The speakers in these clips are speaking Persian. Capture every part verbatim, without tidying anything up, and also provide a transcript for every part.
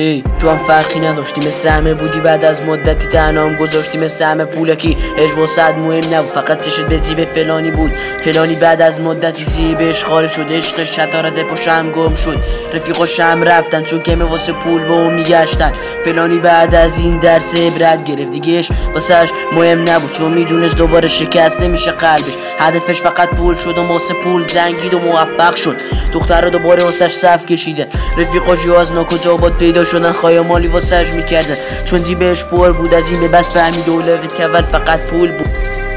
هی تو هم فرقی نداشتی، مثل همه بودی، بعد از مدتی تنهام گذاشتی مثل همه. پولکی هج و صد مهم نبود، فقط چشت به جیب فلانی بود. فلانی بعد از مدتی جیبش خالی شد، عشق شطارت پشم گم شد. رفیقاش هم رفتن چون که واسه پول به اون میگشتن. فلانی بعد از این درس عبرت گرفت، دیگهش واسهش مهم نبود چون میدونست دوباره شکست نمیشه قلبش. هدفش فقط پول شد و واسه پول جنگید و موفق شد. دختر رو دوباره واسش صف کشیده، رفیقاش از ناکجا باد پیدا شدن، خیامالی واسش میکردن چون جیبش پر بود. از این به بعد فهمید اولویت اول فقط پول بود.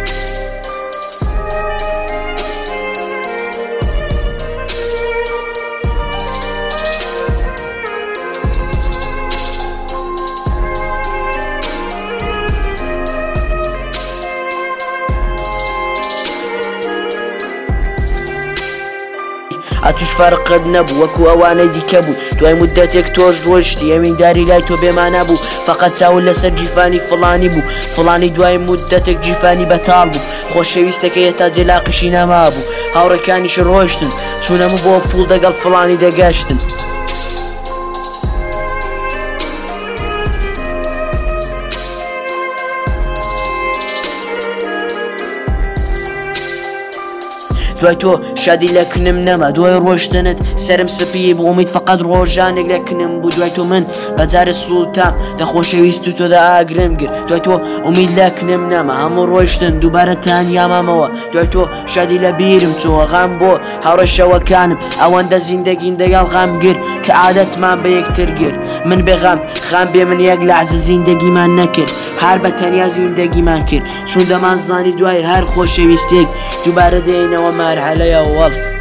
اتوش فرقت نبود وکو اوانه دیکه بود. دوای مدت یک توش روشتی امین داری لای تو به من نبود، فقط چاول لسر جیفانی فلانی بود. فلانی دوای مدت یک جیفانی بتال بود، خوشویسته که تا جلاقشی نما بود. هاورکانیش روشتن چونمو با پول دقل فلانی دگشتن. دوای تو شادی لکنم نما، دوای روشتنت سرم سپی بو امید فقط روشانک لکنم بود. دوای تو من بجار سلطم ده خوشویست تو ده اگرم گر. دوای تو امید لکنم نما، همو روشتن دوباره تنیا ماما. دوای تو شادی لبیرم چو غم بو هر شوکانم اوان ده زندگین دگل غم گر که عادت من به یک ترگیر. من به غم غم به من یک لحظه زندگی من نکرد، هر بتنیا زندگی من کرد چون ده من زانی دوای هر خوشویست یک دوباره دینه و مرحله اول.